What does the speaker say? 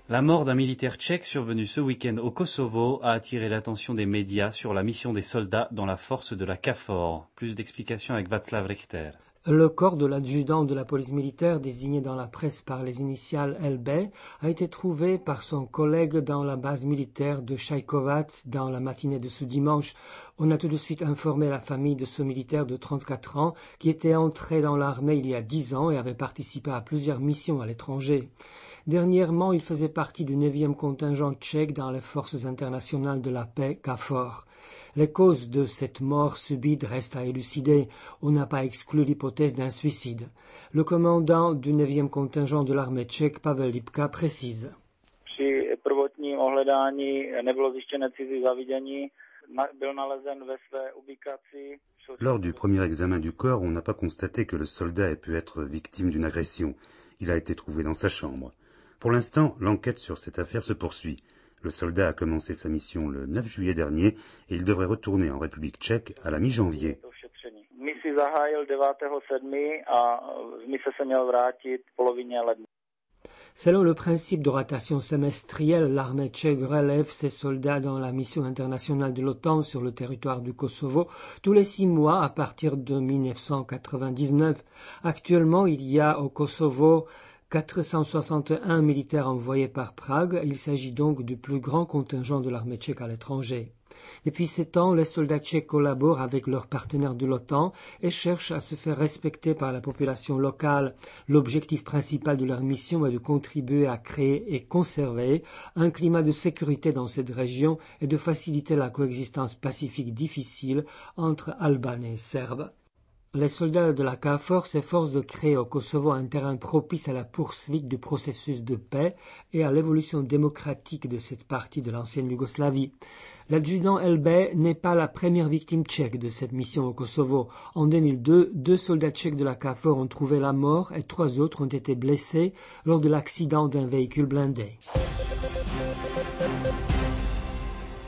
La mort d'un militaire tchèque survenu ce week-end au Kosovo a attiré l'attention des médias sur la mission des soldats dans la force de la KFOR. Plus d'explications avec Václav Richter. Le corps de l'adjudant de la police militaire, désigné dans la presse par les initiales LB, a été trouvé par son collègue dans la base militaire de Čajkovac dans la matinée de ce dimanche. On a tout de suite informé la famille de ce militaire de 34 ans qui était entré dans l'armée il y a 10 ans et avait participé à plusieurs missions à l'étranger. Dernièrement, il faisait partie du 9e contingent tchèque dans les forces internationales de la paix KFOR. Les causes de cette mort subite restent à élucider. On n'a pas exclu l'hypothèse d'un suicide. Le commandant du 9e contingent de l'armée tchèque, Pavel Lipka, précise. Při prvotním ohledání nebylo zjištěné cizí zavidění, byl nalezen ve své ubikaci. Lors du premier examen du corps, on n'a pas constaté que le soldat ait pu être victime d'une agression. Il a été trouvé dans sa chambre. Pour l'instant, l'enquête sur cette affaire se poursuit. Le soldat a commencé sa mission le 9 juillet dernier et il devrait retourner en République tchèque à la mi-janvier. Misi zahájil 9.7. a z mise se měl vrátit v polovině ledna. Selon le principe de rotation semestrielle, l'armée tchèque relève ses soldats dans la mission internationale de l'OTAN sur le territoire du Kosovo tous les 6 mois à partir de 1999. Actuellement, il y a au Kosovo 461 militaires envoyés par Prague. Il s'agit donc du plus grand contingent de l'armée tchèque à l'étranger. Depuis 7 ans, les soldats tchèques collaborent avec leurs partenaires de l'OTAN et cherchent à se faire respecter par la population locale. L'objectif principal de leur mission est de contribuer à créer et conserver un climat de sécurité dans cette région et de faciliter la coexistence pacifique difficile entre Albanais et Serbes. Les soldats de la KFOR s'efforcent de créer au Kosovo un terrain propice à la poursuite du processus de paix et à l'évolution démocratique de cette partie de l'ancienne Yougoslavie. L'adjudant LB n'est pas la première victime tchèque de cette mission au Kosovo. En 2002, 2 soldats tchèques de la KFOR ont trouvé la mort et 3 autres ont été blessés lors de l'accident d'un véhicule blindé.